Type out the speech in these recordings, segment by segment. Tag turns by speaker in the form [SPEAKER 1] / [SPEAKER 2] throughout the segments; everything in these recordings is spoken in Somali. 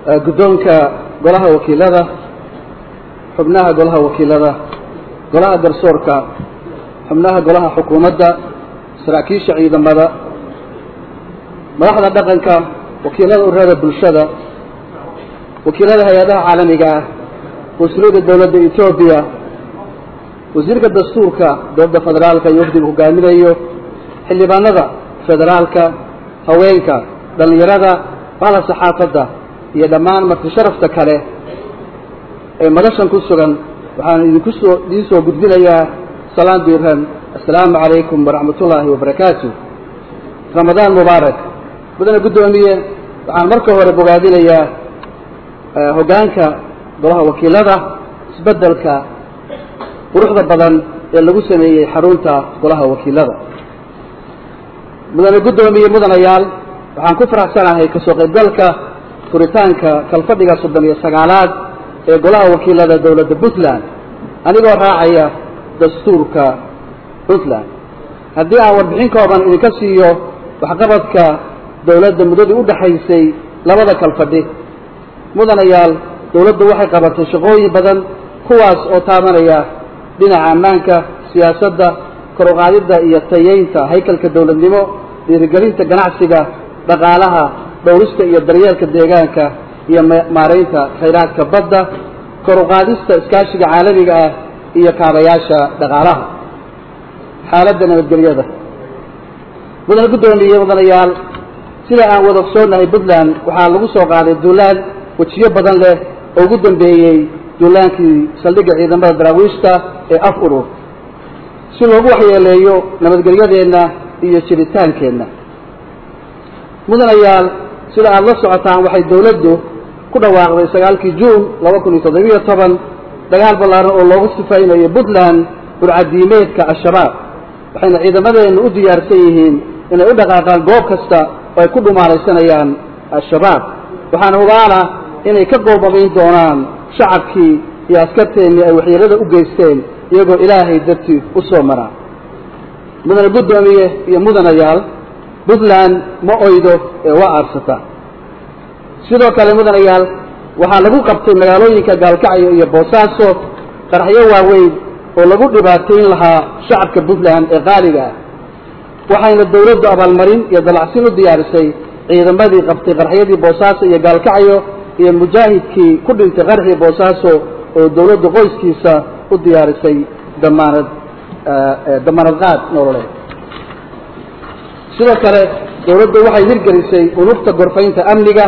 [SPEAKER 1] guddoonka golaha wakiilada, xubnaha golaha wakiilada, golaha garsoorka, xubnaha golaha xukuumadda, saraakiisha ciidamada, madaxda dhaqanka, wakiilada ururada bulshada, wakiilada hay-adaha caalamiga ah, wasiirada dowladda Ethiopia, wasiirka dastuurka dowladda federaalka iyo wafdiga hogaaminayo, xildhibaanada federaalka, haweenka, dhalinyarada, bahda saxaafadda iyo dhammaan marti sharafta kale ee madashan ku sugan waxaan idin soo gudbinayaa salaan diiran. assalaamu calaykum waraxmatullaahi wabarakaatuh. ramadaan mubaarak. mudane guddoomiye, waxaan marka hore bogaadinayaa hoggaanka golaha wakiilada isbeddelka quruxda badan ee lagu sameeyey xarunta golaha wakiilada. mudane guddoomiye, mudanayaal, waxaan ku faraxsanahay kasoo qaybgalka furitaanka kalfadhiga 39aad ee golaha wakiilada dowladda Puntland anigoo raacaya dastuurka Puntland. haddii aan warbixin kooban idinka siiyo waxqabadka dowladda muddadii u dhaxaysay labada kalfadhi, mudanayaal, dowladdu waxay qabatay shaqooyin badan kuwaas oo taabanaya dhinaca ammaanka, siyaasadda, kor u qaadidda iyo tayeynta haykalka dowladnimo, dhiirigelinta ganacsiga, dhaqaalaha, dhowrista iyo daryeelka deegaanka iyo maaraynta khayraadka badda, kor u qaadista iskaashiga caalamiga ah iyo kaabayaasha dhaqaalaha. xaaladda nabadgelyada. mudane guddoomiye, mudanayaal, sida aan wada ogsoonnahay Puntland waxaa lagu soo qaaday duulaan wejiyo badan leh oo ugu dambeeyey duulaankii saldhigga ciidamada daraawiishta ee af urur si loogu waxyeeleeyo nabadgelyadeenna iyo jiritaankeenna. mudanayaal, sida aada la socotaan waxay dowladdu ku dhawaaqday 9 Juun 2017 dagaal ballaaran oo loogu sifaynayo Puntland burcadiimeedka al-shabaab, waxayna ciidamadeennu u diyaarsan yihiin inay u dhaqaaqaan goob kasta oo ay ku dhumaalaysanayaan al-shabaab. waxaana ogaana inay ka goobamayn doonaan shacabkii iyo askarteennii ay waxyeelada u geysteen iyagoo ilaahay dartii u soo maraa. mudane guddoomiye iyo mudanayaal, Puntland ma oydo ee waa aarsata. sidoo kale mudanayaal, waxaa lagu qabtay magaalooyinka Gaalkacyo iyo Boosaaso qaraxyo waaweyn oo lagu dhibaatayn lahaa shacabka Puntland ee qaaliga ah, waxayna dowladdu abaalmarin iyo dalacsin u diyaarisay ciidamadii qabtay qaraxyadii Boosaaso iyo Gaalkacyo iyo mujaahidkii ku dhintay qaraxii Boosaaso oo dowladdu qoyskiisa u diyaarisay damaanad qaad nololeed. sidoo kale dowladdu waxay hirgelisay unugta gorfaynta amniga,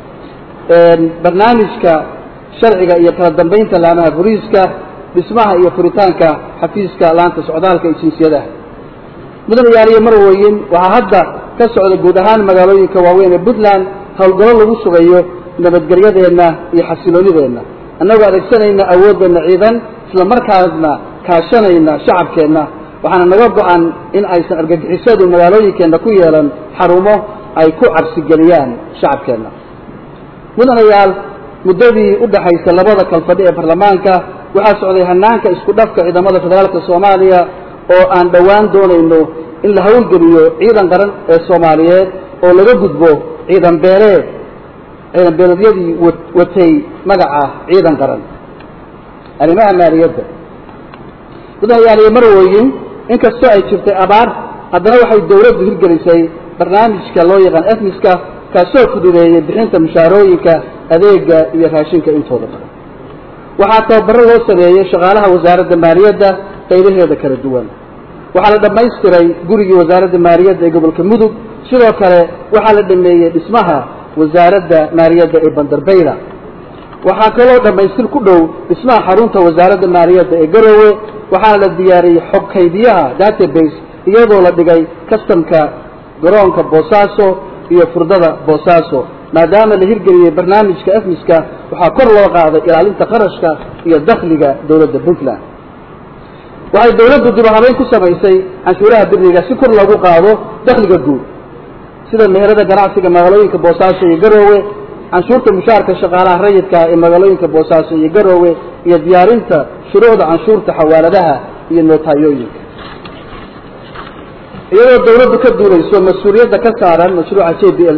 [SPEAKER 1] barnaamijka sharciga iyo kala dambeynta laamaha booliiska, dhismaha iyo furitaanka xafiiska laanta socdaalka iyo jinsiyadaha. mudanayaal iyo marwooyin, waxaa hadda ka socda guud ahaan magaalooyinka waaweyn ee Puntland howlgallo lagu sugayo nabadgelyadeenna iyo xasiloonideenna annagoo adeegsanayna awoodeenna ciidan isla markaasna kaashanayna shacabkeenna. waxaana naga go-an in aysan argagixisadu magaalooyinkeenna ku yeelan xarumo ay ku cabsigeliyaan shacabkeenna. mudanayaal, muddadii u dhaxaysa labada kalfadhi ee baarlamaanka waxaa socday hanaanka isku dhafka ciidamada federaalka Soomaaliya oo aan dhowaan doonayno in la hawlgeliyo ciidan qaran ee Soomaaliyeed oo laga gudbo ciidan beeleedyadii watay magaca ciidan qaran. arrimaha maaliyadda. mudanayaal iyo marwooyin, inkastoo ay jirtay abaar, haddana waxay dowladdu hirgelisay barnaamijka loo yaqaan EFMIS-ka kaasoo fududeeyey bixinta mushaarooyinka, adeega iyo raashinka intooda badan. waxaa tababaro loo sameeyey shaqaalaha wasaaradda maaliyadda qaybaheeda kala duwan. waxaa la dhammaystiray gurigii wasaaradda maaliyadda ee gobolka Mudug. sidoo kale waxaa la dhameeyey dhismaha wasaaradda maaliyadda ee Bandarbayla. waxaa kaloo dhammaystir ku dhow dhismaha xarunta wasaaradda maaliyadda ee Garowe. waxaa la diyaariyey xog kaydiyaha database iyadoo la dhigay kastamka garoonka Boosaaso iyo furdada Boosaaso. maadaama la hirgeliyey barnaamijka EFMIS-ka, waxaa kor loo qaaday ilaalinta qarashka iyo dakhliga dowladda Puntland. waxay dowladdu dib u habeyn ku samaysay canshuuraha biriga si kor loogu qaado dakhliga guud, sida meherada ganacsiga magaalooyinka Boosaaso iyo Garowe, canshuurta mushaarka shaqaalaha rayidka ee magaalooyinka Boosaaso iyo Garowe, iyo diyaarinta shuruucda canshuurta xawaaladaha iyo nootayooyinka. iyadoo dawladdu ka duulayso mas'uuliyadda ka saaran mashruuca JPLG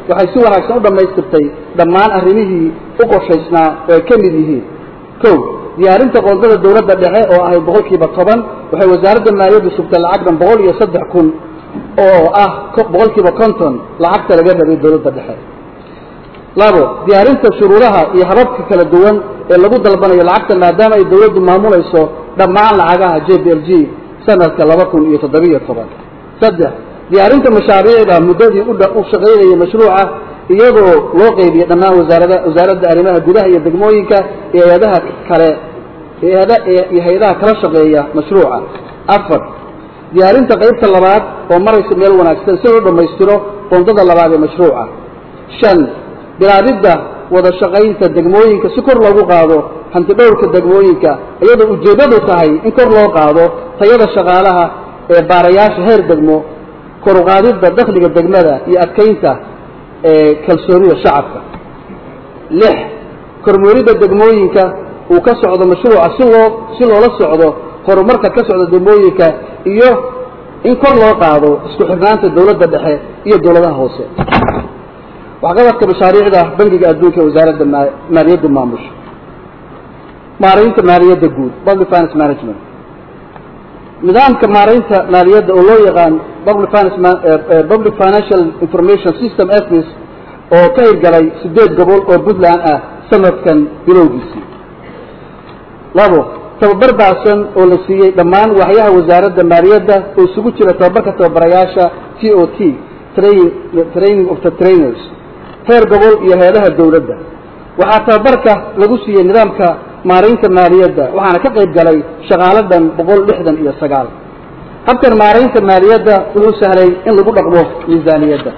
[SPEAKER 1] waxay si wanaagsan u dhamaystirtay dhammaan arrimihii u qorshaysnaa oo ay ka mid yihiin kow diyaarinta qoondada dawladda dhexe oo ahay 10% waxay wasaaradda maaliyaddu sugtay lacag dhan 103,000 oo ah 50% lacagta laga rabay dawladda dhexe labo diyaarinta shuruudaha iyo hababka kala duwan ee lagu dalbanayo lacagta maadaama ay dawladdu maamulayso dhammaan lacagaha JPLG sanadka 2017 saddex diyaarinta mashaariicda muddadii u shaqeynayay mashruuca iyadoo loo qeybiyay dhammaan wasaaradda arrimaha gudaha iyo degmooyinka iyo hay'adaha kale hay'adaha kala shaqeeya mashruuca afar diyaarinta qaybta labaad oo maraysa meel wanaagsan si loo dhameystiro qoondada labaad ee mashruuca shan bilaabidda wada shaqaynta degmooyinka si kor loogu qaado hanti dhowrka degmooyinka iyadoo ujeedadu tahay in kor loo qaado tayada shaqaalaha ee baarayaasha heer degmo kor u qaadidda dakhliga degmada iyo adkeynta kalsoonida shacabka lix kormeeridda degmooyinka uu ka socdo mashruuca si loola socdo horumarka ka socda degmooyinka iyo in kor loo qaado isku xirnaanta dawladda dhexe iyo dawladaha hoose waxqabadka mashaariicda bangiga adduunka ee wasaaradda maaliyadda maamusha maareynta maaliyadda guud public finance management nidaamka maareynta maaliyadda oo loo yaqaan public financial information system FIS oo ka hirgalay 8 gobol oo Puntland ah sanadkan bilowgiisii labo tababar baasan oo la siiyay dhammaan waaxyaha wasaaradda maaliyadda oo isugu jira tababarka tababarayaasha TOT training of the trainers heer gobol iyo hay'adaha dawladda waxaa tababarka lagu siiyay nidaamka maareynta maaliyadda waxaana ka qayb galay shaqaaladan 169 habkan maareynta maaliyadda wuxuu sahlay in lagu dhaqmo miisaaniyadda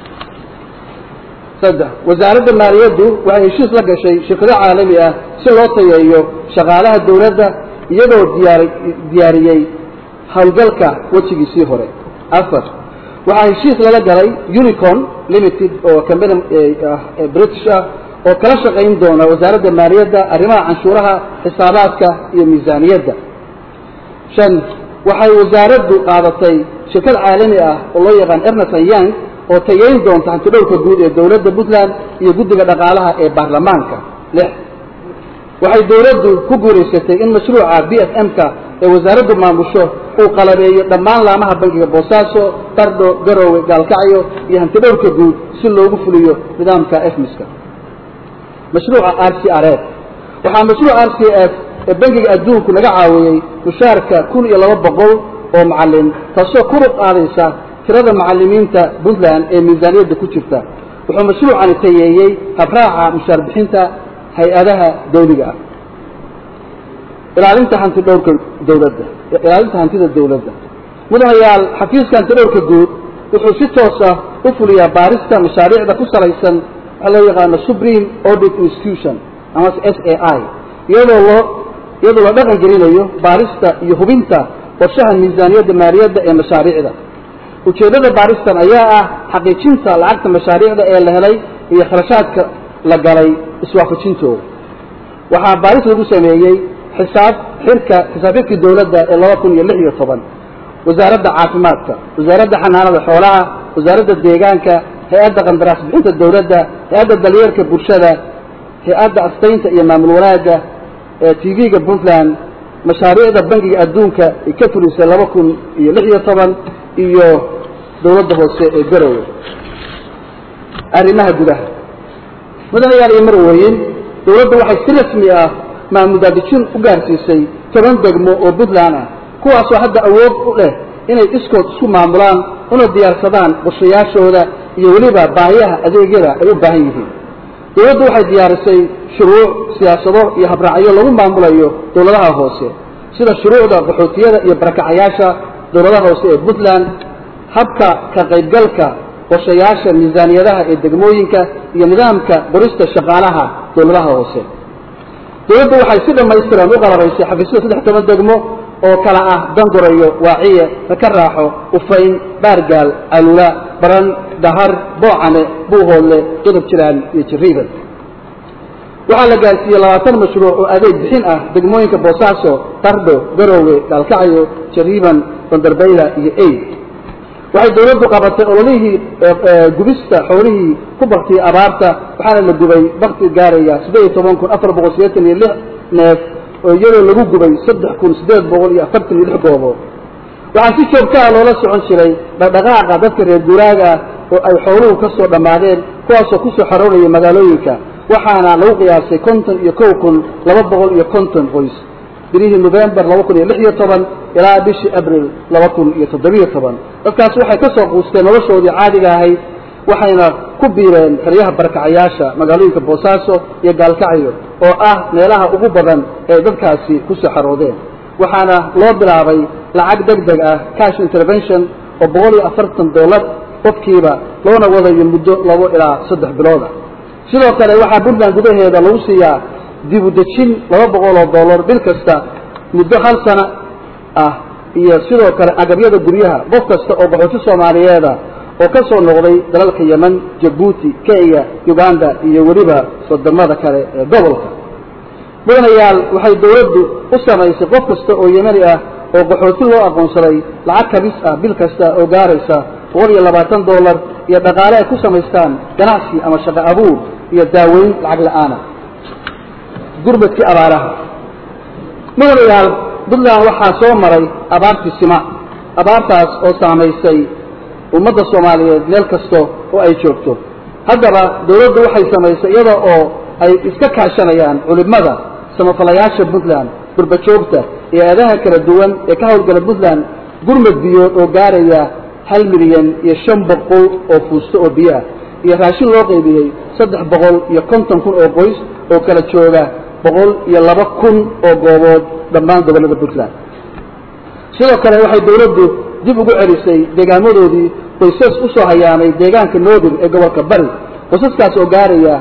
[SPEAKER 1] saddex wasaaradda maaliyaddu waxay heshiis la gashay shirkado caalami ah si loo tayeeyo shaqaalaha dawladda iyadoo diyaariyay hawlgalka wajigiisii hore afar waxaa heshiis lala galay Unicorn Limited oo company British ah oo kala shaqayn doona wasaaradda maaliyadda arrimaha canshuuraha xisaabaadka iyo miisaaniyadda shan waxay wasaaraddu qaadatay shirkad caalami ah oo loo yaqaan Ernst & Young oo tayeyn doonta hanti dhowrka guud ee dawladda Puntland iyo guddiga dhaqaalaha ee baarlamaanka lix waxay dawladdu ku guuleysatay in mashruuca BFM-ka ee wasaaraddu maamusho uu qalabeeyo dhammaan laamaha bangiga Boosaaso Tardho Garowe Gaalkacyo iyo hanti dhowrka guud si loogu fuliyo nidaamka FMIS-ka mashruuca RCRF waxaa mashruuca RCRF ee bangiga adduunku naga caawiyay mushaarka 1200 oo macallin taasoo kor u qaadaysa tirada macallimiinta Puntland ee miisaaniyadda ku jirta wuxuu mashruucan tayeeyay habraaca mushaar bixinta hay'adaha dawliga ah ilaalinta hantida dawladda mudanayaal xafiiska hantida dhowrka guud wuxuu si toos ah u fuliyaa baarista mashaariicda ku salaysan waxa loo yaqaan Supreme Audit Institution ama SAI iyadoo la dhaqan gelinayo baarista iyo hubinta qorshaha miisaaniyadda maaliyadda ee mashaariicda ujeedada baaristan ayaa ah xaqiijinta lacagta mashaariicda ee la helay iyo kharashaadka la galay iswaafajintooda waxaa baaris lagu sameeyay xisaabxirkii dawladda ee 2016 wasaaradda caafimaadka wasaaradda xanaanada xoolaha wasaaradda deegaanka hay'adda qandaraas bixinta dawladda hay'adda daryeelka bulshada hay'adda astaynta iyo maamul wanaagga ee TV-ga Puntland mashaariicda bangiga adduunka ee ka fulisay 2016 iyo dawladda hoose ee Garowe arrimaha gudaha mudanayaal iyo marweyn dawladdu waxay si rasmi ah maamul-daadejin u gaarsiisay 10 degmo oo Puntland ah kuwaasoo hadda awood u leh inay iskood isku maamulaan una diyaarsadaan qorshayaashooda iyo weliba baahiyaha adeegyada ay u baahan yihiin dawladdu waxay diyaarisay shuruuc siyaasado iyo habraacyo lagu maamulayo dawladaha hoose sida shuruucda qaxootiyada iyo barakacayaasha dawladaha hoose ee Puntland habka ka qaybgalka qorshayaasha miisaaniyadaha ee degmooyinka iyo nidaamka qorista shaqaalaha dawladaha hoose dawladdu waxay si dhamaystiran u qalabaysay xafiisyada 13 degmo oo kala ah Dangorayo Waaciye ka raaxo Ufayn Baargaal Alula Baran Dahar Boocane Buuhoodle Qodab Jiraan iyo Jiriiban waxaa la gaarsiiyay 20 mashruuc oo adeeg bixin ah degmooyinka Boosaaso Tardho Garowe Gaalkacyo Jiriiban Bandarbayla iyo Eey waxay dawladdu qabatay ololihii gubista xoolihii ku baktiyay abaarta waxaana la gubay bakti gaaraya 18486 neef oo iyadoo lagu gubay 3846 goobood waxaa si joogto ah loola socon jiray dhaqdhaqaaqa dadka reer guuraaga oo ay xooluhu ka soo dhamaadeen kuwaasoo ku soo xaroonaya magaalooyinka waxaana lagu qiyaasay 51250 qoys birihii November 2016 ilaa bishii April 2017 dadkaas waxay ka soo quusteen noloshoodii caadiga ahayd waxayna ku biireen xeryaha barakacayaasha magaalooyinka Boosaaso iyo Gaalkacyo oo ah meelaha ugu badan ee dadkaasi ku soo xaroodeen waxaana loo bilaabay lacag degdeg ah cash intervention oo $140 qofkiiba loona wadayo muddo 2 ilaa 3 bilood sidoo kale waxaa Puntland gudaheeda lagu siiyaa dib u dejin $200 bil kasta muddo 1 sano ah iyo sidoo kale agabyada guryaha qof kasta oo qaxooti Soomaaliyeed oo ka soo noqday dalalka Yemen, Djibouti, Kenya, Uganda iyo waliba wadamada kale ee gobolka mudanayaal waxay dawladdu u samaysay qof kasta oo Yemeni ah oo qaxooti loo aqoonsaday lacag kabis ah bil kasta oo gaaraysa $120 iyo dhaqaale ay ku samaystaan ganacsi ama shaqo abuur iyo daaweyn lacag la'aan ah gurmadkii abaaraha mudanayaal Puntland waxaa soo maray abaartii sima abaartaas oo saameysay ummadda Soomaaliyeed meel kasta oo ay joogto haddaba dawladdu waxay samaysay iyada oo ay iska kaashanayaan culimada samafalayaasha Puntland burbajoogta iyo aadaha kala duwan ee ka howlgala Puntland gurmad biyood oo gaaraya 1 milyan iyo 500 oo fuusto oo biyo ah iyo raashin loo qaybiyay 350 oo qoys oo kala jooga 102,000 oo goobood dhammaan gobolada Puntland sidoo kale waxay dawladdu dib ugu celisay deegaamadoodii qoysas u soo hayaamay deegaanka Noodir ee gobolka Bari qoysaskaas oo gaaraya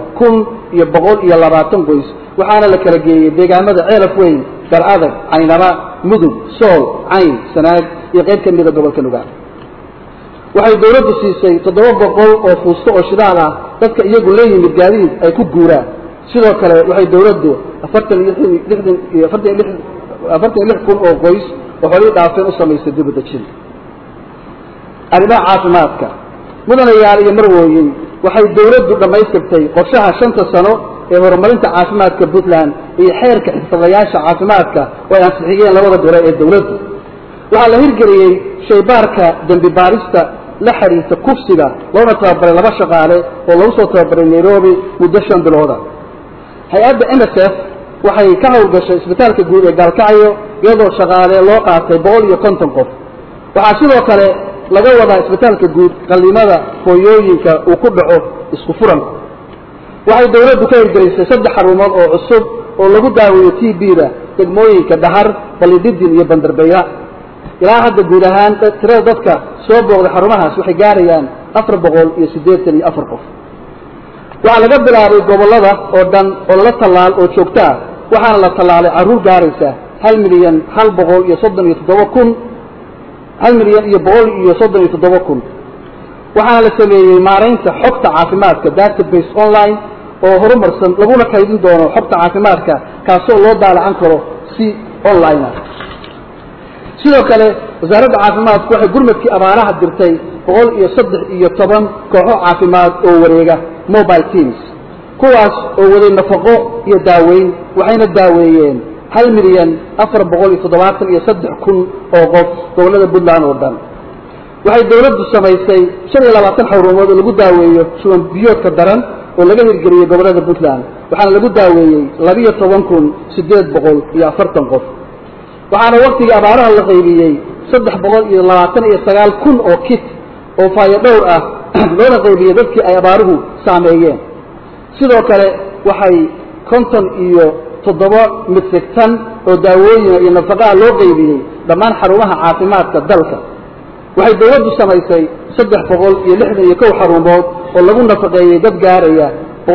[SPEAKER 1] 120 qoys waxaana la kala geeyay deegaamada Ceelaf Weyn, Gar'adag, Caynaba, Mudug, Sool, Cayn, Sanaag iyo qayb ka mid ah gobolka Nugaal waxay dawladdu siisay 700 oo fuusto oo shidaal ah dadka iyagu leeyihiin gaadiid ay ku guuraan sidoo kale waxay dawladdu 46 oo qoys oo xoolo dhaafeen u samaysay dib u dejin arrimaha caafimaadka mudanayaal iyo marwooyin waxay dawladdu dhamaystirtay qorshaha 5 sano ee horumarinta caafimaadka Puntland iyo xeerka xirfadlayaasha caafimaadka oo ay ansixiyeen labada gole ee dawladdu waxaa la hirgeliyay shaybaarka dambi baarista la xiriirta kufsiga loona tababaray 2 shaqaale oo lagu soo tababaray Nairobi muddo 5 bilood hay'adda NSF waxay ka howlgashay isbitaalka guud ee Gaalkacyo iyadoo shaqaale loo qaatay 150 qof waxaa sidoo kale laga wadaa isbitaalka guud qalimada hooyooyinka uu ku dhaco isku furan waxay dawladdu ka hirgelisay 3 xarumood oo cusub oo lagu daaweeyo TB-da degmooyinka Dahar, Balididin iyo Bandarbeya ilaa hadda guud ahaan tirada dadka soo booqday xarumahaas waxay gaarayaan 484 qof waxaa laga bilaabay gobolada oo dhan oo la talaal oo joogta waxaana la talaalay caruur gaaraysa 1,137,000 waxaana la sameeyay maareynta xogta caafimaadka database online oo horumarsan laguna kaydin doono xogta caafimaadka kaasoo loo daalacan karo si online ah sidoo kale wasaaradda caafimaadku waxay gurmadkii abaaraha dirtay 113 kooxo caafimaad oo wareega mobile teams kuwaas oo waday nafaqo iyo daaweyn waxayna daaweeyeen 1,473,000 oo qof gobolada Puntland oo dhan waxay dawladdu samaysay 25 xarumood oo lagu daaweeyo shuban biyoodka daran oo laga hirgeliyay gobolada Puntland waxaana lagu daaweeyay 12,840 qof waxaana waqtiga abaaraha la qaybiyay 329,000 oo kit oo faayo dhowr ah loona qaybiyay dadkii ay abaaruhu saameeyeen sidoo kale waxay 57 metric tan oo daawooyin iyo nafaqo loo qaybiyay dhammaan xarumaha caafimaadka dalka waxay dawladdu samaysay 361 xarumood oo lagu nafaqeeyay dad gaaraya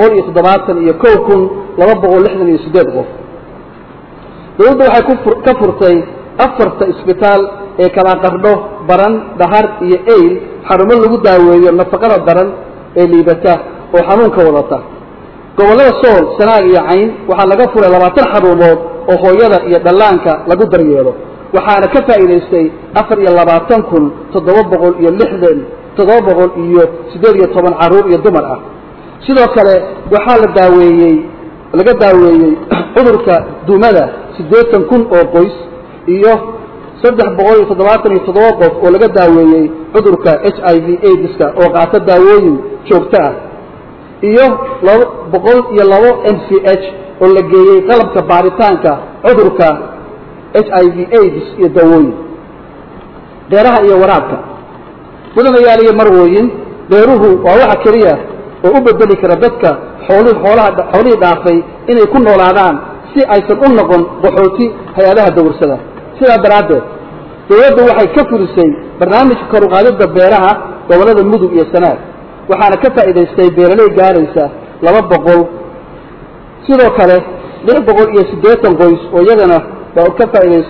[SPEAKER 1] 171,268 qof dawladdu waxay ka furtay 4 isbitaal ee kala qardho Baran, Dahar iyo Eyl xarumo lagu daaweeyo nafaqada daran ee liibata oo xanuunka wadata gobolada Sool, Sanaag iyo Cayn waxaa laga furay 20 xarumood oo hooyada iyo dhallaanka lagu daryeelo waxaana ka faa'iidaystay 4,718 caruur iyo dumar ah sidoo kale waxaa laga daaweeyey cudurka duumada 80,000 oo qoys iyo 377 qof oo laga daaweeyey cudurka HIV/AIDS oo qaata daawooyin joogto ah iyo 202 MCH oo la geeyey qalabka baaritaanka cudurka HIV/AIDS iyo daawooyin beeraha iyo waraabka mudanayaal iyo marwooyin beeruhu waa waxa kaliya oo u bedeli kara dadka xoolaha dhaafay inay ku noolaadaan si aysan u noqon qaxooti hay'adaha dawladda sida daraadeed dawladdu waxay ka fulisay barnaamijka kor u qaadida beeraha gobolada mudug iyo sanaag waxaana ka faa'iidaystay beeraley gaaraysa 200 sidoo kale 680 qoys oo iyagana ka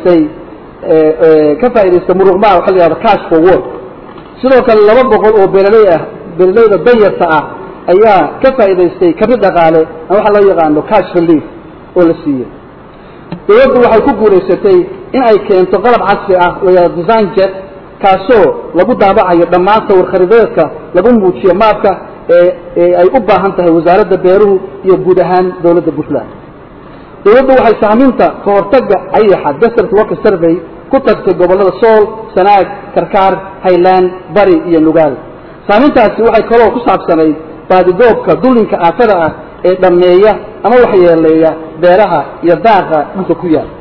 [SPEAKER 1] faa'iidaystay muruqmaal waxa la yiraahdo cash for work sidoo kale 200 oo beeraleyda danyarta ah ayaa ka faa'iidaystay kabid dhaqaale waxa loo yaqaan cash relief oo la siiyay dawladdu waxay ku guuleysatay in ay keento qalab casri ah oo design jet kaasoo lagu daabacayo dhammaan sawir khariidadeedka lagu muujiyo maapka ee ay u baahan tahay wasaaradda beeruhu iyo guud ahaan dawladda Puntland dawladdu waxay saaminta ka hortagga ayaxa desert worker survey ku tagtay gobolada Sool, Sanaag, Karkaar, Highland, Bari iyo Nugaal saamintaasi waxay kaloo ku saabsanayd baadigoobka dulinka aafada ah ee dhameeya ama waxyeeleeya beeraha iyo daaqa dhulka ku yaal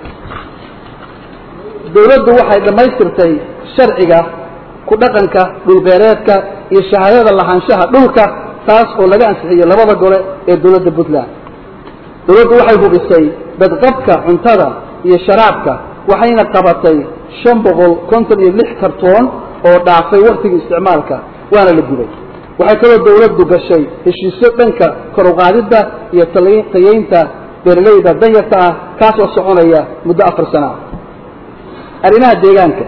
[SPEAKER 1] dawladdu waxay dhamaystirtay sharciga ku dhaqanka dhulbeereedka iyo shahaadada lahaanshaha dhulka taas oo laga ansixiyay labada gole ee dawladda Puntland dawladdu waxay hubisay badqabka cuntada iyo sharaabka waxayna qabatay 556 kartoon oo dhaafay waqtiga isticmaalka waana la gubay waxay kaloo dawladdu gashay heshiisyo dhanka kor u qaadida iyo tayeynta beeraleyda danyarta ah kaas oo soconaya muddo 4 sano arrimaha deegaanka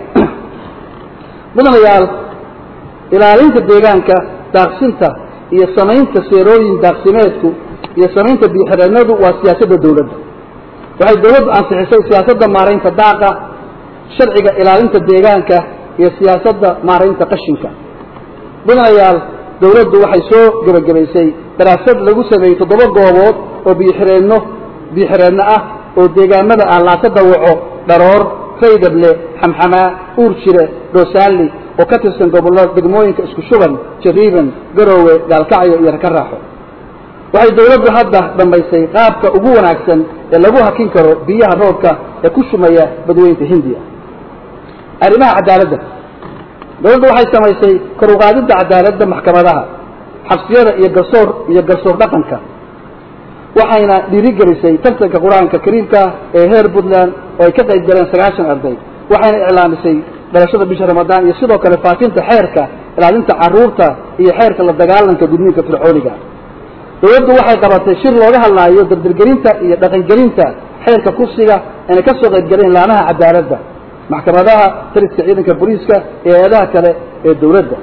[SPEAKER 1] mudanayaal ilaalinta deegaanka daaqsinta iyo samaynta seerooyin daaqsimeedku iyo samaynta biyo-xireenadu waa siyaasadda dawladda waxay dawladdu ansixisay siyaasadda maaraynta daaqa sharciga ilaalinta deegaanka iyo siyaasadda maaraynta qashinka mudanayaal dawladdu waxay soo gabagabaysay daraasad lagu sameeyay 7 goobood oo biyo-xireenno ah oo deegaamada ah la tadawaco dharoor faydable xamxamaa uurjire doosaali oo ka tirsan gobolada degmooyinka isku shuban jariiban garoowe gaalkacyo iyo Karaaxo waxay dawladdu hadda dhamaysay qaabka ugu wanaagsan ee lagu hakin karo biyaha roobka ee ku shumaya badweynta Hindiya arrimaha cadaaladda dawladdu waxay samaysay kor u qaadida cadaaladda maxkamadaha xabsiyada iyo garsoor dhaqanka waxayna dhiirigelisay tartanka quraanka kariimka ee heer Puntland oo ay ka qayb galeen 9 arday waxayna iclaamisay barashada bisha Ramadaan iyo sidoo kale faafinta xeerka ilaalinta caruurta iyo xeerka la dagaalanka gudniinka fircooniga dawladdu waxay qabatay shir looga hadlayo dardargelinta iyo dhaqangelinta xeerka kursiga ee ka soo qayb galeen laanaha cadaaladda maxkamadaha taliska ciidanka booliiska ee hay'adaha kale ee dawladda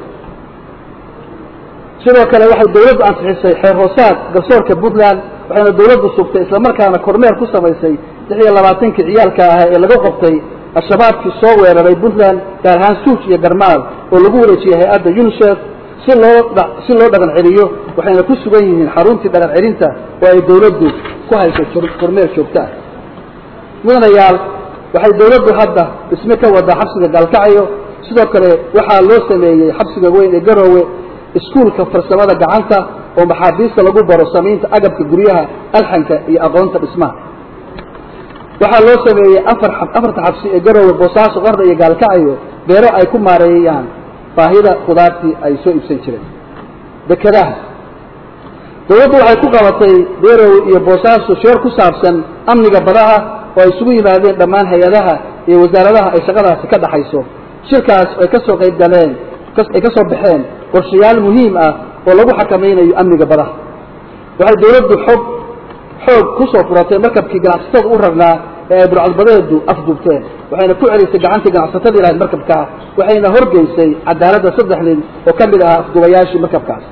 [SPEAKER 1] sidoo kale waxay dawladdu ansixisay xeer hoosaad garsoorka Puntland waxayna dawladdu sugtay isla markaana kormeer ku samaysay 26 ciyaalka ah ee laga qabtay ashabaabkii soo weeraray Puntland gaar ahaan Suuj iyo Garmaal oo lagu wareejiyay hay'adda UNICEF si loo dhaqan celiyo waxayna ku sugan yihiin xaruntii dhaqan celinta oo ay dawladdu ku hayso kormeer joogto ah mudanayaal waxay dawladdu hadda isma ka wada xabsiga Gaalkacyo sidoo kale waxa loo sameeyay xabsiga weyn ee Garoowe iskuulka farsamada gacanta oo maxaabiista lagu baro samaynta agabka guryaha alxanka iyo aqoonta dhismaha waxa loo sameeyay afarta xabsi ee Garoowe Boosaaso Qarda iyo Gaalkacyo beero ay ku maareeyaan baahida qudaartii ay soo iibsan jireen dekadaha dawladdu waxay ku qabatay Garoowe iyo Boosaaso shir ku saabsan amniga badaha oo ay isugu yimaadeen dhammaan hay'adaha iyo wasaaradaha ay shaqadaasi ka dhaxayso shirkaas ay ka soo qayb galeen ay ka soo baxeen qorshayaal muhiim ah oo lagu xakameynayo amniga badaha waxay dawladdu xoog ku soo furatay markabkii ganacsatada u rarnaa ee burcadbadeedu afduubteen waxayna ku celisay gacantii ganacsatada ilaa markabka waxayna horgeysay cadaaladda 3 nin oo kamid ah afduubayaashii markabkaas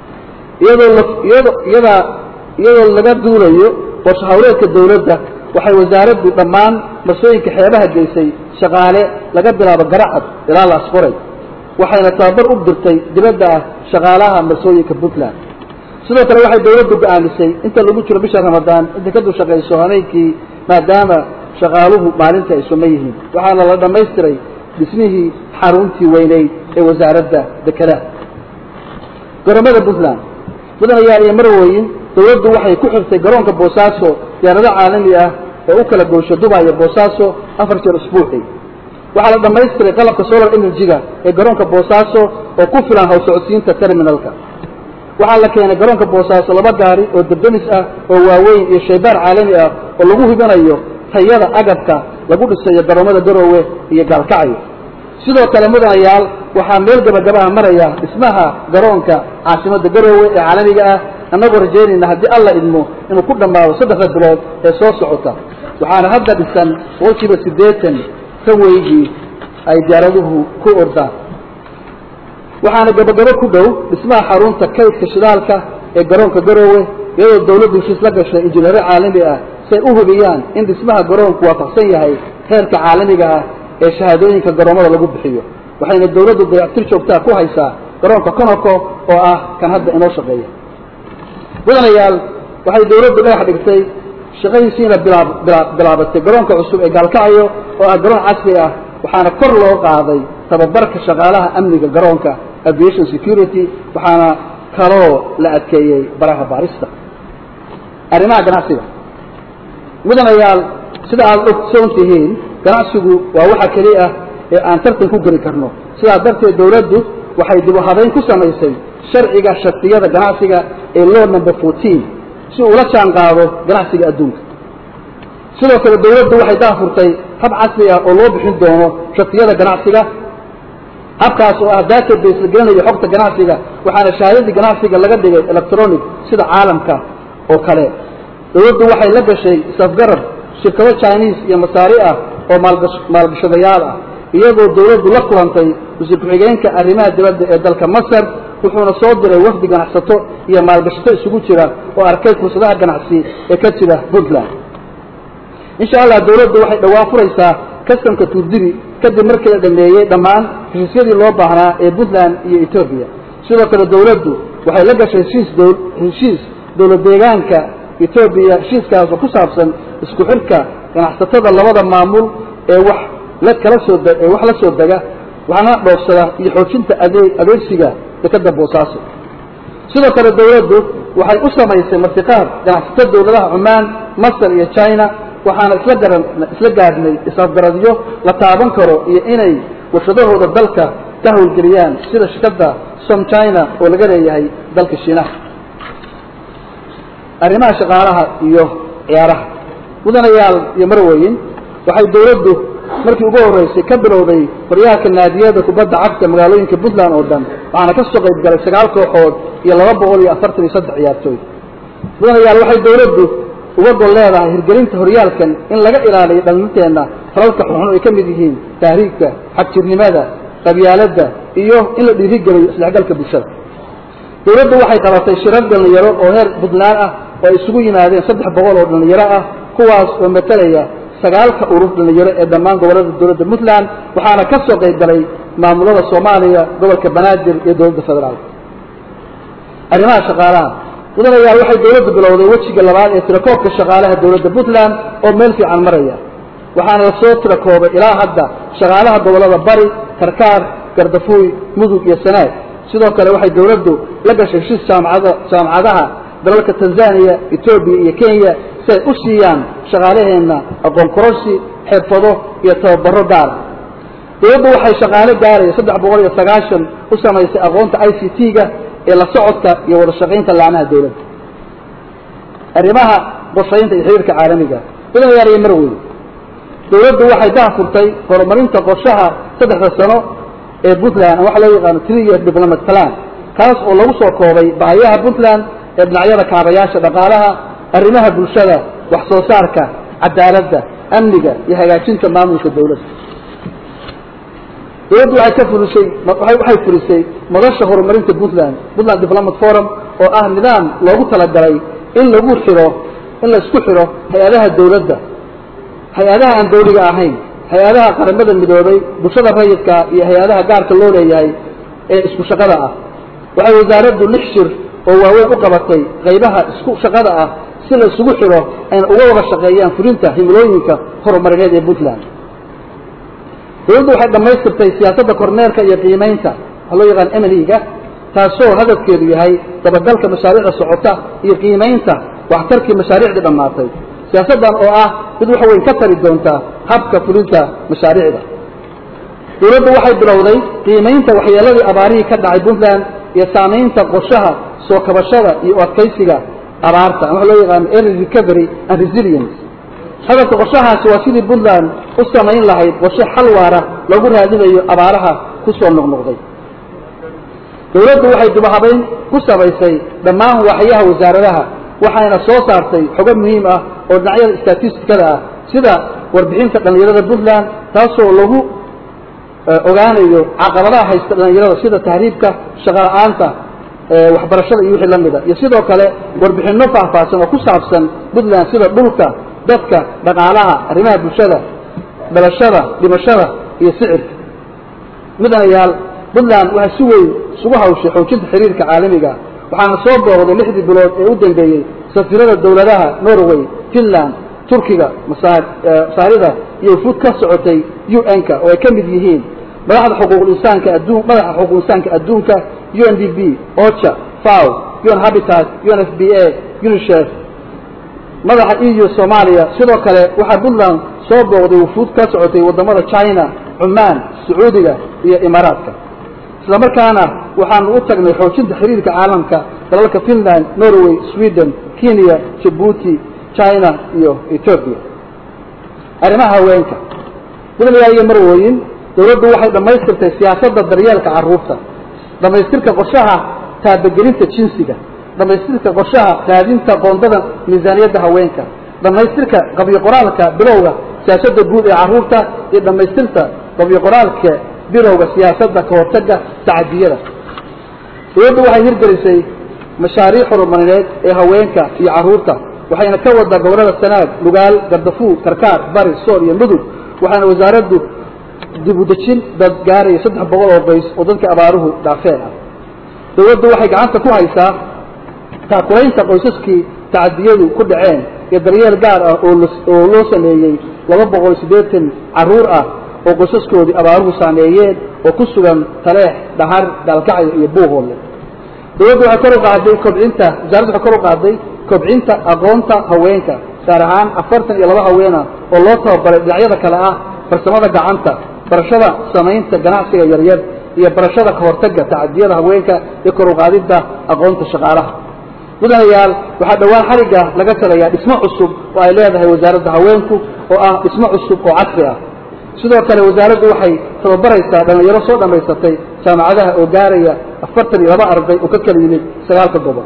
[SPEAKER 1] iyadoo laga duulayo qorshe hawleedka dawladda waxay wasaaraddu dhammaan mas'uuliyadda xeebaha geysay shaqaale laga bilaabo garacad ilaa la asqoray waxayna tababar u dirtay dibadda shaqaalaha masooyinka Puntland sidoo kale waxay dawladdu go'aamisay inta lagu jiro bisha Ramadaan inta ka dul shaqeyso habeenkii maadaama shaqaaluhu maalinta ay sameeyeen waxaana la dhameystiray dhismihii xaruntii weyneyd ee wasaaradda dekedaha garoomada Puntland mudanayaal iyo marweyn dawladdu waxay ku xirtay garoonka Boosaaso diyaarado caalami ah oo u kala goosho Dubai iyo Boosaaso 4 jeer usbuucii waxaa la dhameystiray qalabka solar energy-ga ee garoonka Boosaaso oo ku filan hawl socodsiinta terminalka waxaa la keenay garoonka Boosaaso 2 gaari oo dabdamis ah oo waaweyn iyo shaybaar caalami ah oo lagu hubinayo tayada agabka lagu dhisayo garoomada Garowe iyo Gaalkacyo sidoo kale mudanayaal waxaa meel gabagaba maraya dhismaha garoonka caasimada Garowe ee caalamiga ah anagoo rajeynayna haddii alla idmo inuu ku dhamaado 3 bilood ee soo socota waxaana hadda dhisan boqolkiiba 80 taweygii ay diyaaraduhu ku ordaan waxaana gabagabo ku dhow dhismaha xarunta kaydka shidaalka ee garoonka Garowe iyadoo dawladdu heshiis la gashay injineer caalami ah si ay u hubiyaan in dhismaha garoonku waafaqsan yahay heerka caalamiga ah ee shahaadooyinka garoomada lagu bixiyo waxayna dawladdu dayactir joogto ah ku haysaa garoonka Konoko oo ah kan hadda inoo shaqeeya mudanayaal waxay dawladdu dhagax dhigtay shaqadiisiina bilaabatay garoonka cusub ee Gaalkacyo oo ah garoon casri ah waxaana kor loo qaaday tababarka shaqaalaha amniga garoonka aviation security waxaana kaloo la adkeeyay baraha baarista arrimaha ganacsiga mudanayaal sida aad ogsoontihiin ganacsigu waa waxa kaliya ee aan tartan ku geli karno sida darteed dawladdu waxay dib u habeyn ku samaysay sharciga shatiyada ganacsiga ee law number 14 si uu la jaan qaado ganacsiga adduunka sidoo kale dawladdu waxay daafurtay hab casri ah oo loo bixin doono shatiyada ganacsiga habkaas oo ah database la gelinayo xogta ganacsiga waxaana shahaadada ganacsiga laga dhigay electronic sida caalamka oo kale dawladdu waxay la gashay safgarad shirkado Chinese iyo Masaari ah oo maalgashadayaal ah iyadoo dawladdu la kulantay wasiir ku-xigeenka arrimaha dibadda ee dalka Masar wuxuuna soo diray wafdi ganacsato iyo maalgashato isugu jira oo arkay fursadaha ganacsi ee ka jira Puntland insha Allah dawladdu waxay dhawaan furaysaa kastamka Tuurdiri kadib markii la dhameeyay dhammaan heshiisyadii loo baahnaa ee Puntland iyo Ethiopia sidoo kale dawladdu waxay la gashay heshiis dawlad deegaanka Ethiopia heshiiskaas oo ku saabsan isku xirka ganacsatada labada maamul ee wax la soo daga waxaana dhoofsada iyo xoojinta adeegsiga dekada Boosaaso sidoo kale dawladdu waxay u samaysay martiqaad ganacsatada dawladaha Oman Masar iyo China waxaana isla gaadhnay isafgaradyo la taaban karo iyo inay warshadahooda dalka ka howlgeliyaan sida shirkadda Som China oo laga leeyahay dalka Shiinaha arrimaha shaqaalaha iyo ciyaaraha mudanayaal iyo marweyn waxay dawladdu markii ugu horeysay ka bilowday horyaalka naadiyada kubadda cagta magaalooyinka Puntland oo dhan waxaana ka soo qayb galay 9 kooxood iyo 243 ciyaartooy mudanayaal waxay dawladdu uga gol leedahay hirgelinta horyaalkan in laga ilaaliyo dhalinteena falalka xun ay ka mid yihiin taariikhda xaqjirnimada qabyaaladda iyo in la dhiirigeliyo isdhexgalka bulshada dawladdu waxay qabatay shirar dhalinyaro oo heer Puntland ah oo isugu yimaadeen 300 oo dhalinyaro ah kuwaas oo matalaya 9 urur dhalinyaro ee dhammaan gobolada dawladda Puntland waxaana ka soo qayb galay maamulada Soomaaliya gobolka Banaadir iyo dawladda federaalka arrimaha shaqaalaha mudanayaal waxay dawladdu bilowday wajiga labaad ee tirakoobka shaqaalaha dawladda Puntland oo meel fiican maraya waxaana la soo tirakoobay ilaa hadda shaqaalaha gobolada Bari Karkaar Gardafuuy Mudug iyo Sanaag sidoo kale waxay dawladdu la gashay heshiis jaamacadaha dalalka Tanzania Ethiopia iyo Kenya si ay u siiyaan shaqaalaheena aqoon kororsi xirfado iyo tababaro gaar dawladdu waxay shaqaale gaaraya 390 u samaysay aqoonta ICT-ga ee la socodka iyo wada shaqaynta laamaha dawladda arrimaha qorshaynta iyo xiriirka caalamiga mudanayaal iyo marweyn dawladdu waxay daafurtay horumarinta qorshaha 3 sano ee Puntland waxa loo yaqaan 3-year development plan kaas oo lagu soo koobay baahiyaha Puntland ee dhinacyada kaabayaasha dhaqaalaha arrimaha bulshada wax soo saarka cadaaladda amniga iyo hagaajinta maamulka dawladda dawladdu waxay furisay madasha horumarinta Puntland Development Forum oo ah nidaam loogu talagalay in la isku xiro hay'adaha dawladda hay'adaha aan dawliga ahayn hay-adaha qaramada midoobay bulshada rayidka iyo hay-adaha gaarka loo leeyahay ee isku shaqada ah waxay wasaaraddu 6 shir oo waaweyn u qabatay qaybaha isku shaqada ah si la isugu xiro ayna uga wada shaqeeyaan fulinta himilooyinka horumarineed ee Puntland dawladdu waxay dhamaystirtay siyaasadda kormeerka iyo qiimeynta loo yaqaan MLE-ga taasoo hadafkeedu yahay dabagalka mashaariicda socota iyo qiimeynta waxtarkii mashaariicda dhamaatay siyaasaddan oo ah mid wax weyn ka tari doonta habka fulinta mashaariicda dawladdu waxay bilowday qiimeynta waxyeeladii abaarihii ka dhacay Puntland iyo saameynta qorshaha soo kabashada iyo adkeysiga abaarta waxa loo yaqaan early recovery and resilience hadafka qorshahaasi waa sidii Puntland u sameyn lahayd qorshe xal waara lagu raadinayo abaaraha ku soo noqnoqday dawladdu waxay dib u habeyn ku sameysay dhammaan waaxyaha wasaaradaha waxayna soo saartay xogo muhiim ah oo dhinacyada statistikada ah sida warbixinta dhalinyarada Puntland taasoo lagu ogaanayo caqabadaha haysta dhalinyarada sida tahriibka shaqo la'aanta waxbarashada iyo wixii la mid ah iyo sidoo kale warbixinno faahfaahsan oo ku saabsan Puntland sida dhulka dadka dhaqaalaha arrimaha bulshada dhalashada dhimashada iyo sicirka midanayaal Puntland waxa si weyn isugu hawshay xoojinta xiriirka caalamiga waxaana soo booqday 6 bilood ee u dambeeyay safiirada dawladaha Norway Finland Turkiga masaarida iyo fud ka socotay UN-ka oo ay ka mid yihiin madaxda xuquuqul insaanka adduunka UNDP OCHA FAO UN Habitat UNFPA UNICEF madaxa EU Soomaaliya sidoo kale waxa Puntland soo booqday fud ka socotay wadamada China Oman Sacuudiga iyo Imaaraadka isla markaana waxaan u tagnay xoojinta xiriirka caalamka dalalka Finland Norway Sweden Kenya Djibouti China iyo Ethiopia arrimaha haweenka dawladda marwooyin dawladdu waxay dhamaystirtay siyaasadda daryeelka carruurta dhamaystirka qorshaha taabagelinta jinsiga dhamaystirka qorshaha raadinta qoondada miisaaniyadda haweenka dhamaystirka qabyo qoraalka bilowga siyaasadda guud ee carruurta iyo dhamaystirka qabyo qoraalka bilowga siyaasadda ka hortagga tacadiyada dawladdu waxay hirgelisay mashaariic horumarineed ee haweenka iyo carruurta waxayna ka wada gobolada Sanaag Lugaal Gardafuul Karkaar Bari Sool iyo Mudug waxaana wasaaraddu dib u dejin dad gaaray 300 oo qoys oo dadka abaaruhu dhaafeen dawladdu waxay gacanta ku haysaa taakulaynta qoysaskii tacadiyadu ku dhaceen iyo daryeel gaar ah oo loo sameeyay 280 carruur ah oo qoysaskoodii abaaruhu saameeyeen oo ku sugan Taleex Dhahar Dalkacyo iyo Buuhoole dawladdu waxay kor u qaaday kobcinta aqoonta haweenka gaar ahaan 42 haween ah oo loo tababaray dhinacyada kale ah farsamada gacanta barashada sameynta ganacsiga yaryar iyo barashada ka hortagga tacadiyada haweenka iyo kor u qaadida aqoonta shaqaalaha mudanayaal waxa dhawaan xariga laga talayaa dhismo cusub oo ay leedahay wasaaradda haweenku oo ah dhismo cusub oo casri ah sidoo kale wasaaraddu waxay tababaraysaa dhalinyaro soo dhamaysatay jaamacadaha oo gaaraya 42 arday oo ka kala yimid 9 gobol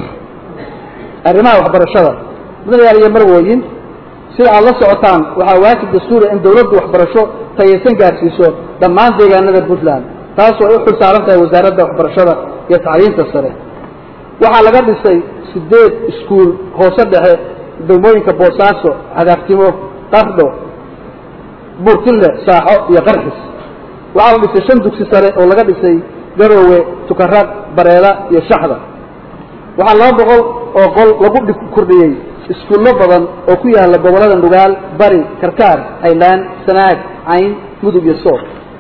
[SPEAKER 1] arrimaha waxbarashada mudanayaal iyo marwooyin sida aad la socotaan waxa waajib dastuuri in dawladdu waxbarasho tayeysan gaarsiiso dhammaan deegaanada Puntland taasoo ay u xilsaaran tahay wasaaradda waxbarashada iyo tacliinta sare waxa laga dhisay 8 iskuul hoose dhexe degmooyinka Boosaaso Cadaaqtimo Qardho Buurtile Saaxo iyo Qarxis waxa la dhisay 5 dugsi sare oo laga dhisay Garowe Tukarraq Bareela iyo Shaxda waxa 200 oo qol lagu kordhiyay iskuulo badan oo ku yaala gobolada Nugaal Bari Karkaar Highland Sanaag Cayn Mudug iyo Sool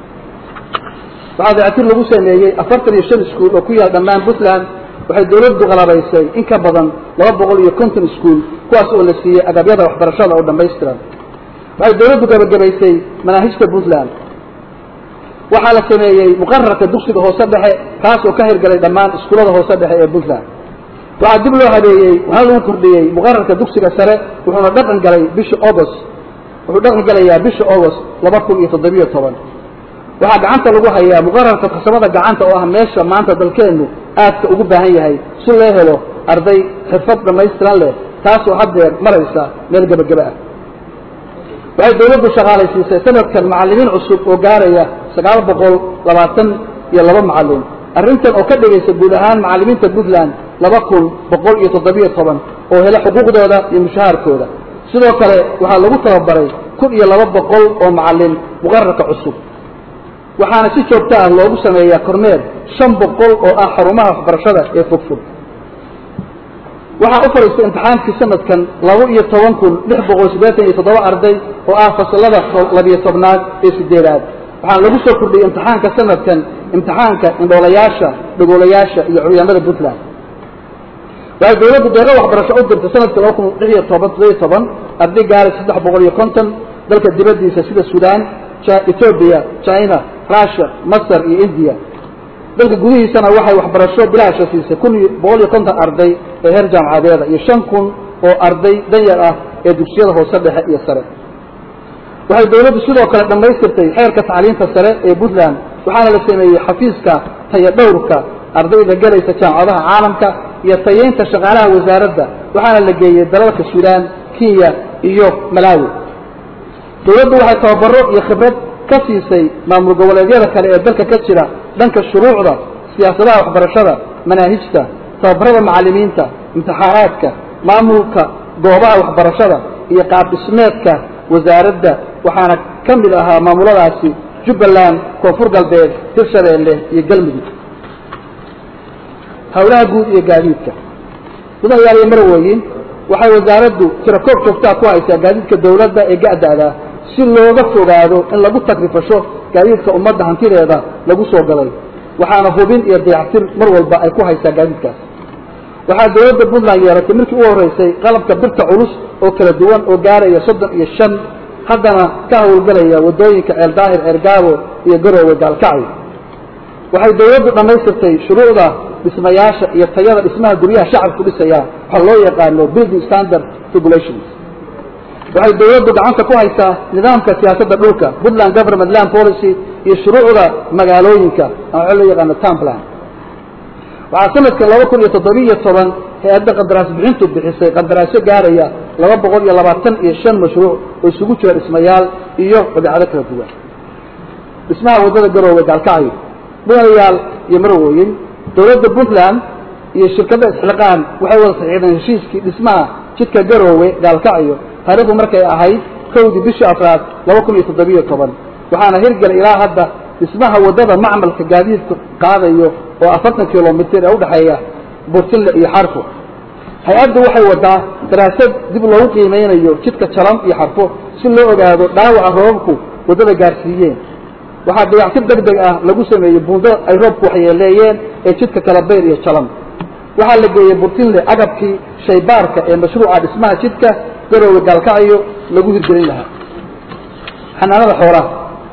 [SPEAKER 1] waxa dactir lagu sameeyay 45 iskuul oo ku yaala dhammaan Puntland waxay dawladdu qalabaysay in ka badan 250 iskuul kuwaas oo la siiyay agabyada waxbarashada oo dhameystiran waxay dawladdu gabagabaysay manaahijta Puntland waxa la sameeyay muqarrarka dugsiga hoose dhexe kaas oo ka hirgalay dhammaan iskuulada hoose dhexe ee Puntland waxa dib loo habeeyay waxa lagu kordhiyay muqarrarka dugsiga sare wuxuuna dhaqan galay bisha August 2017 waxa gacanta lagu hayaa muqarrarka farsamada gacanta oo ah meesha maanta dalkeenu aadka ugu baahan yahay si loo helo arday xirfad dhameystiran leh taas oo hadda maraysa meel gabagaba ah waxay dawladdu shaqaalaysiisay sanadkan macallimiin cusub oo gaaraya 922 macallin arrintan oo ka dhigaysa guud ahaan macallimiinta Puntland 2117 oo hela xuquuqdooda iyo mushaharkooda sidoo kale waxa lagu tababaray كل يلا بقول ومعلم مقرر كعصب وحنا شيء شوفتها لو بسمة يا كرمير شن بقول وآخرهما برشلة يفكفل waxaa u fariistay imtixaankii sanadkan 12 kun 687 arday oo ah fasalada 12aad ee sideedaad waxaa lagu soo kordhiyay imtixaanka sanadkan imtixaanka indhoolayaasha dhagoolayaasha iyo curyamada Puntland waxay dawladdu deeqa waxbarasho u dirtay sanadka 2017 arday gaar 350 dalka dibadiisa sida Suudaan, Ethiopia, China, Russia, Masar iyo India dalka gudihiisana waxay waxbarasho bilaash ah siisay 150 arday ee heer jaamacadeed iyo 5,000 oo arday danyar ah ee dugsiyada hoose dhexe iyo sare waxay dawladdu sidoo kale dhameystirtay xeerka tacliinta sare ee Puntland waxaana la sameeyay xafiiska tayadhowrka ardayda galaysa jaamacadaha caalamka iyo tayeynta shaqaalaha wasaaradda waxaana la geeyay dalalka Suudaan, Kenya iyo Malawi dawladdu waxay tababaro iyo khibrad ka siisay maamul goboleedyada kale ee dalka ka jira dhanka shuruucda siyaasadaha waxbarashada manaahijta tababarada macallimiinta imtixaanaadka maamulka goobaha waxbarashada iyo qaab dhismeedka wasaaradda waxaana ka mid ahaa maamuladaasi Jubbaland, Koonfur Galbeed, Hirshabeelle iyo Galmudug hawlaha guud iyo gaadiidka gudaha marweyn waxay wasaaraddu tiro koob joogta ku haysaa gaadiidka dawladda ee gaadada si looga fogaado in lagu takrifasho gaadiidka ummadda hantideeda lagu soo galay waxaana hubin iyo dayactir mar walba ay ku haysaa gaadiidkaas waxaa dawladda Puntland yeeratay markii uu horeysay qalabka birta culus oo kala duwan oo gaaraya 35 haddana ka hawlgalaya wadooyinka Eldaahir Ergaabo iyo Garowe Gaalkacyo waxay dawladdu dhameystirtay shuruucda dhismayaasha iyo tayada dhismaha guryaha shacabku dhisaya waxa loo yaqaan building standard regulations waxay dawladdu gacanta ku haysaa nidaamka siyaasadda dhulka Puntland Government Land Policy iyo shuruucda magaalooyinka oo loo yaqaan town plan waxaa sanadka 2017 hay'adda qandaraas bixintu bixisay qandaraasyo gaaraya 225 mashruuc oo isugu jira dhismayaal iyo badeecado kala duwan dhismaha wadada Garowe Gaalkacyo mudanayaal iyo marweyn dawladda Puntland iyo shirkadda isxilqaan waxay wada saxiixdeen heshiiskii dhismaha jidka Garowe Gaalkacyo taariikhdu markay ahayd 1 bishii April 2017 waxaana hirgalay ilaa hadda dhismaha wadada macmalka gaadiidka qaadayo oo 40 kilomitir u dhaxeeya Burtinle iyo Xarfo hay'addu waxay wadaa daraasad dib loogu qiimeynayo jidka Jalam iyo Xarfo si loo ogaado dhaawaca roobku wadada gaarsiiyeen waxaa dayactir degdeg ah lagu sameeyay buundo ay roobku waxyeeleeyeen ee jidka Kalabeer iyo Jalam waxaa la geeyay Burtinle agabkii shaybaarka ee mashruuca dhismaha jidka Garowe Gaalkacyo lagu hirgelin lahaa xanaanada xoolaha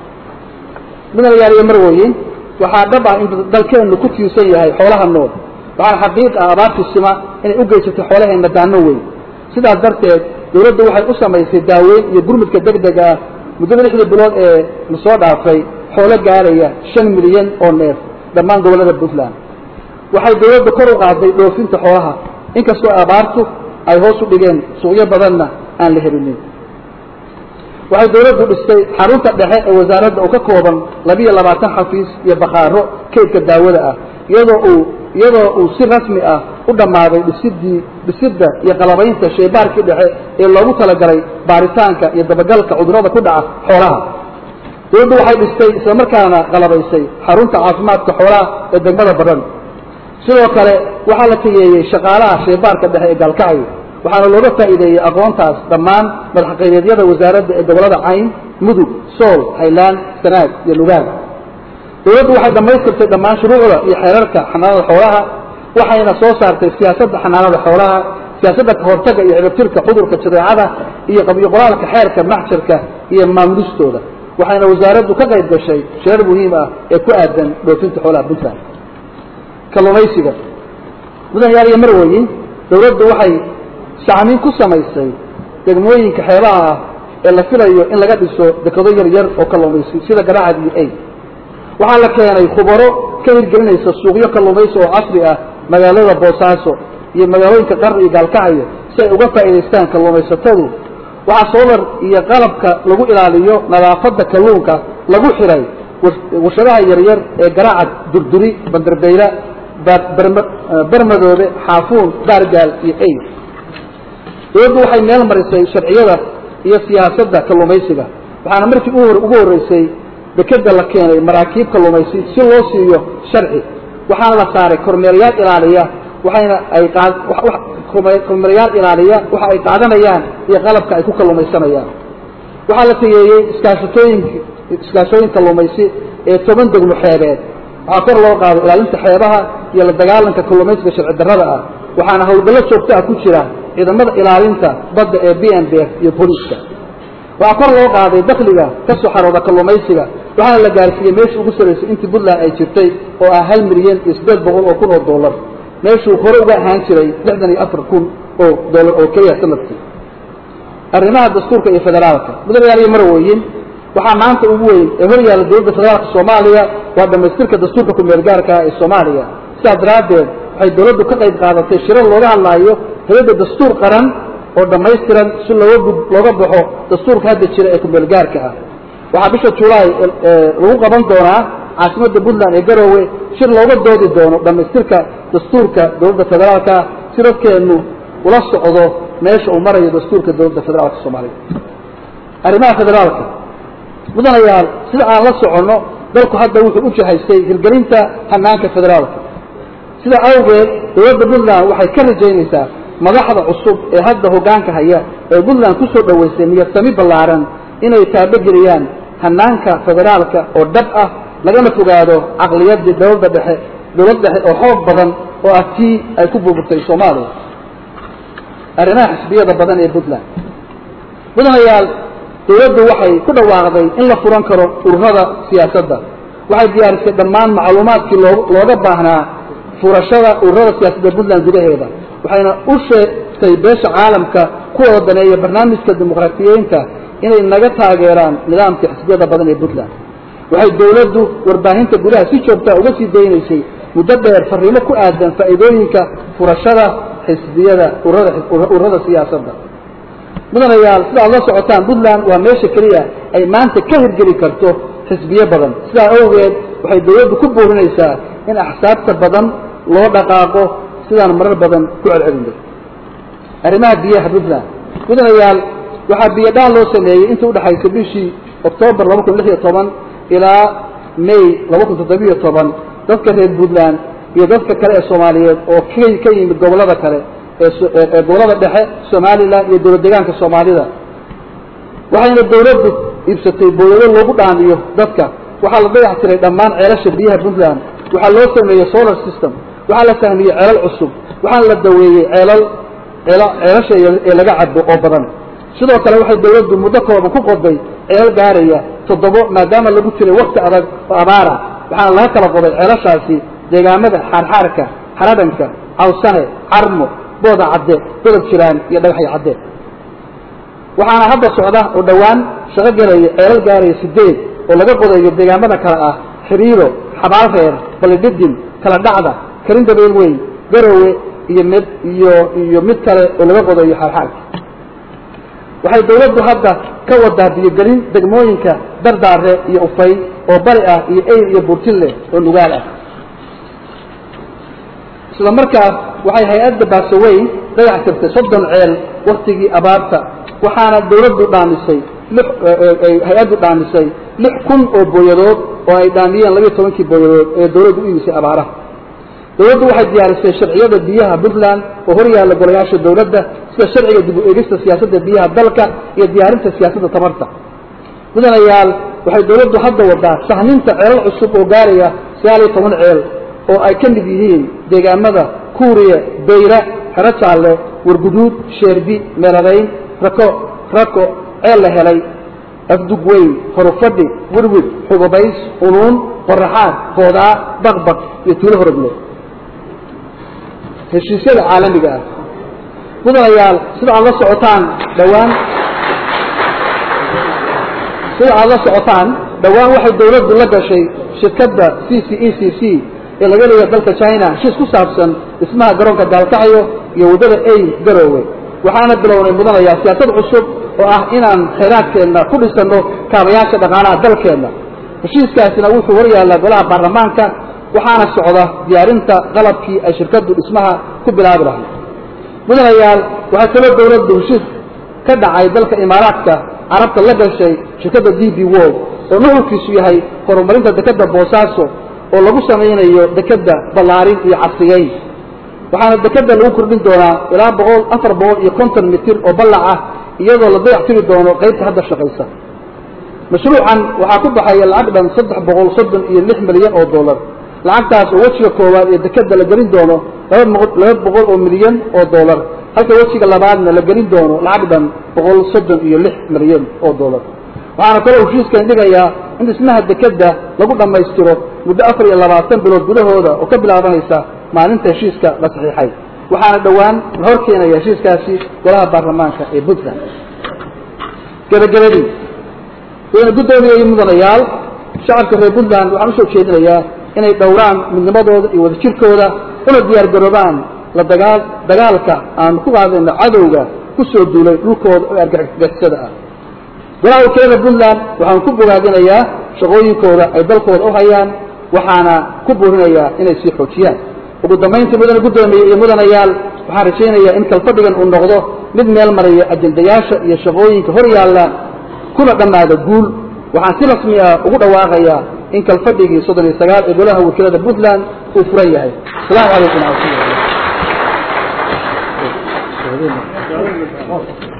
[SPEAKER 1] midna marweyn waxaa dhab ah in dalkeenu ku tiirsan yahay xoolaha nool waxaan xaqiiq ah abaartu sima inay u geysatay xoolaheena daano weyn sidaas darteed dawladdu waxay u samaysay daaweyn iyo gurmadka degdega ah muddada 6 bilood ee la soo dhaafay xoolo gaaraya 5 milyan oo neef dhammaan gobolada Puntland waxay dawladdu kor u qaaday dhoofinta xoolaha inkastoo abaartu ay hoos u dhigeen suuqyo badanna aan la helin waxay dawladdu dhistay xarunta dhexe ee wasaaradda oo ka kooban 22 xafiis iyo bakhaaro kaydka daawada ah iyadoo uu si rasmi ah u dhamaaday dhisidda iyo qalabaynta shaybaarkii dhexe ee loogu talagalay baaritaanka iyo dabagalka cudurrada ku dhaca xoolaha dawladdu waxay dhistay isla markaana qalabaysay xarunta caafimaadka xoolaha ee degmada Badhan sidoo kale waxaa la tayeeyay shaqaalaha shaybaarka dhexe ee Gaalkacyo waxaana looga faa'iideeyay aqoontaas dhammaan madaxqaybeedyada wasaaradda ee gobolada Cayn, Mudug, Sool, Highland, Sanaag iyo Nugaal dawladdu waxay dhameystirtay dhammaan shuruucda iyo xeerarka xanaanada xoolaha waxayna soo saartay siyaasadda xanaanada xoolaha siyaasadda ka hortagga iyo ciribtirka cudurka jadeecada iyo qabiyo qoraalka xeerka maxjarka iyo maamulistooda waxayna wasaaraddu ka qayb gashay shirar muhiim ah ee ku aadan dhoofinta xoolaha Puntland kalluumaysiga mudanayaal iyo marweyn dawladdu waxay saamayn ku samaysay degmooyinka xeebaha ah ee la filayo in laga dhiso dekado yar oo kalluumaysi sida Garaacad iyo Ay waxaa la keenay khubaro ka hirgelinaysa suuqyo kalluumaysi oo casri ah magaalada Boosaaso iyo magaalooyinka Qardho iyo Gaalkacyo si ay uga faa'iideystaan kalluumaysatadu waxaa solar iyo qalabka lagu ilaaliyo nadaafadda kalluunka lagu xiray warshadaha yaryar ee Garaacad, Durduri, Bandarbayla, Barmadoobe, Xaafuun, Baargaal iyo Ay dawladdu waxay meel marisay sharciyada iyo siyaasadda kalluumaysiga waxaana markii ugu horeysay dekada la keenay maraakiib kalluumaysi si loo siiyo sharci waxaana la saaray kormeerayaal ilaaliya waxayna ay kormeerayaal ilaaliya waxa ay qaadanayaan iyo qalabka ay ku kalluumaysanayaan waxaa la tageeyay iskaashatooyin kalluumaysi ee 10 degmo xeebeed waxaa kor loo qaaday ilaalinta xeebaha iyo la dagaalanka kalluumaysiga sharci darrada ah waxaana hawlgallo joogto ah ku jira ciidamada ilaalinta badda ee BNBF iyo booliska waxaa kor loo qaaday dakhliga ka soo xarooda kalluumaysiga waxaana la gaarsiiyay meeshii ugu sareysay intii Puntland ay jirtay oo ah 1 milyan iyo 800 oo kun oo dollar meeshuu hore uga ahaan jiray 64 kun oo dollar oo kaliya sanadkii arrimaha dastuurka iyo federaalka mudanayaal marwooyin waxaa maanta ugu weyn ee horyaala dowladda federaalka Soomaaliya waa dhamaystirka dastuurka ku meel gaarka ah ee Soomaaliya sidaa daraadeed waxay dowladdu ka qayb qaadatay shirar looga hadlayo hay'adda dastuur qaran oo dhamaystiran si looga baxo dastuurka hadda jira ee ku meel gaarka ah waxa bisha July lagu qaban doonaa caasimada Puntland ee Garowe shir looga doodi doono dhamaystirka dastuurka dowladda federaalka si dadkeenu ula socdo meesha uu marayo dastuurka dowladda federaalka Soomaaliya arrimaha federaalka mudanayaal sida aan la socono dalku hadda wuxuu u jahaystay hirgelinta hanaanka federaalka sida awgeed dowladda Puntland waxay ka rajaynaysaa madaxda cusub ee hadda hoggaanka haya ee Puntland ku soo dhaweysay niyad-sami ballaaran inay taabageliyaan hanaanka federaalka oo dhab ah lagana fogaado aqliyadda dowladda dhexe oo xoog badan oo aftii ay ku burburtay Soomaaliya arrimaha xisbiyada badan ee Puntland mudanayaal dowladdu waxay ku dhawaaqday in la furan karo ururada siyaasadda waxay diyaarisay dhammaan macluumaadkii looga baahnaa furashada ururada siyaasadda Puntland gudaheeda waxayna u sheegtay beesha caalamka kuwa daneeya barnaamijka dimuqraadiyeynta inay naga taageeraan nidaamka xisbiyada badan ee Puntland waxay dowladdu warbaahinta gudaha si joogto ah uga sii deynaysay muddo dheer fariimo ku aadan faa'iidooyinka furashada xisbiyada ururada siyaasadda mudanayaal sida la socotaan Puntland waa meesha kaliya ay maanta ka hirgeli karto xisbiyo badan sidaa awgeed waxay dowladdu ku boorinaysaa in axsaabta badan loo dhaqaaqo sidaan marar badan ku celcelinay arrimaha biyaha Puntland mudanayaal waxaa biyo dhaan loo sameeyay inta u dhaxaysay bishii October 2016 ilaa May 2017 dadka reer Puntland iyo dadka kale ee Soomaaliyeed oo ka yimid gobolada kale ee gobolada dhexe Soomaaliland iyo dowlad deegaanka Soomaalida waxayna dowladdu iibsatay booyado loogu dhaamiyo dadka waxaa la dayactiray dhammaan ceelasha biyaha Puntland waxaa loo sameeyay solar system waxaa la sameeyay ceelal cusub waxaa la daweeyay ceelasha ee laga cabo oo badan sidoo kale waxay dowladdu muddo kooban ku qoday ceel gaaraya 7 maadaama lagu jiray waqti adag oo abaara waxaa laga kala qoday ceelashaasi deegaamada xarxaarka xaradanka awsane carmo booda cadde dadab jiraan iyo dhagax cadde waxaana hadda socda oo dhawaan shaqo galaya ceelal gaaraya 8 oo laga qodayo deegaamada kala ah xiriiro xabaalreer balidin kala dhacda karinta beelweyn Garowe iyo mid kale oo laga qodayo xarxaarka waxay dowladdu hadda ka wadaa biyo-gelin degmooyinka Dardaare iyo Ufay oo bari ah iyo Eyl iyo Buurtille oo nugaal ah isla markaas waxay hay'adda Baasaweyn dayactirtay 30 ceel waqtigii abaarta waxaana dowladdu dhaamisay hay'addu dhaamisay 6,000 oo booyadood oo ay dhaamiyeen 12 booyadood ee dowladdu u iibisay abaaraha dowladdu waxay diyaarisay sharciyada biyaha Puntland oo horyaala golayaasha dowladda sida sharciga dib u eegista siyaasadda biyaha dalka iyo diyaarinta siyaasadda tamarta mudanayaal waxay dowladdu hadda wadaa sahminta ceelal cusub oo gaaraya 19 ceel oo ay ka mid yihiin deegaamada Kuuriye Beeyra Xarajaale Warguduud Sheerbi Meeladeyn Rako ceel la helay afdugweyn Horfadhi Warwid Xubabays Unuun Qoraxaad Qoodaa Baqbaq iyo Tuulo Horoglo heshiisyada caalamiga ah mudanayaal sida aad la socotaan dhawaan waxay dowladdu la gashay shirkadda CCECC ee laga leeyahay dalka China heshiis ku saabsan dhismaha garoonka Gaalkacyo iyo wadada Eyl Garowe waxaana bilownay mudanayaal siyaasad cusub oo ah inaan kheyraadkeena ku dhisano kaabayaasha dhaqaalaha dalkeena heshiiskaasina wuxuu horyaalaa golaha baarlamaanka waxaana socda diyaarinta qalabkii ay shirkaddu dhismaha ku bilaabi lahayd mudanayaal waxay kaloo dowladdu heshiis كدعاي دلك إماراتك عربت لقى شيء شركة دي بي وول ونحو كيسويهي هرمارين دكدة بوساسو ولغو سمينيو دكدة بلارين iyo casriyay waxaana dekada lagu kordhin doonaa ilaa 450 mitir oo ballac ah iyadoo la dayactiri doono qaybta hadda shaqeysa mashruucan waxa ku baxaya lacag dhan 336 milyan oo dollar lacagtaas oo wajiga koowaad ee dekada la gelin doono 200 milyan oo dollar halka wajiga labaadna la gelin doono lacag dhan 136 milyan oo dollar waxaana kale uu heshiiskan dhigayaa in dhismaha dekada lagu dhameystiro muddo 24 bilood gudahooda oo ka bilaabanaysa maalinta heshiiska la saxiixay waxaana dhawaan la hor keenaya heshiiskaasi golaha baarlamaanka ee Puntland gabagabadii wayna guddoomiyay mudanayaal shacabka reer Puntland waxaan u soo jeedinayaa inay dhowraan midnimadooda iyo wadajirkooda una diyaar garoobaan la dagaalka aan ku qaadayna cadowga ku soo duulay dhulkooda oo argagixisada ah golaha wakiilada Puntland waxaan ku bogaadinayaa shaqooyinkooda ay dalkooda u hayaan waxaana ku boorinayaa inay sii xoojiyaan ugu dambeyntii mudane guddoomiye iyo mudanayaal waxaan rajaynayaa in kalfadhigan uu noqdo mid meel maraya ajendayaasha iyo shaqooyinka hor yaalla kuna dhammaada guul waxaan si rasmi ah ugu dhawaaqayaa in kalfadhigii 39 ee golaha wakiilada Puntland uu furan yahay asalaamu calaykum wa rahmatullahi wa barakatuh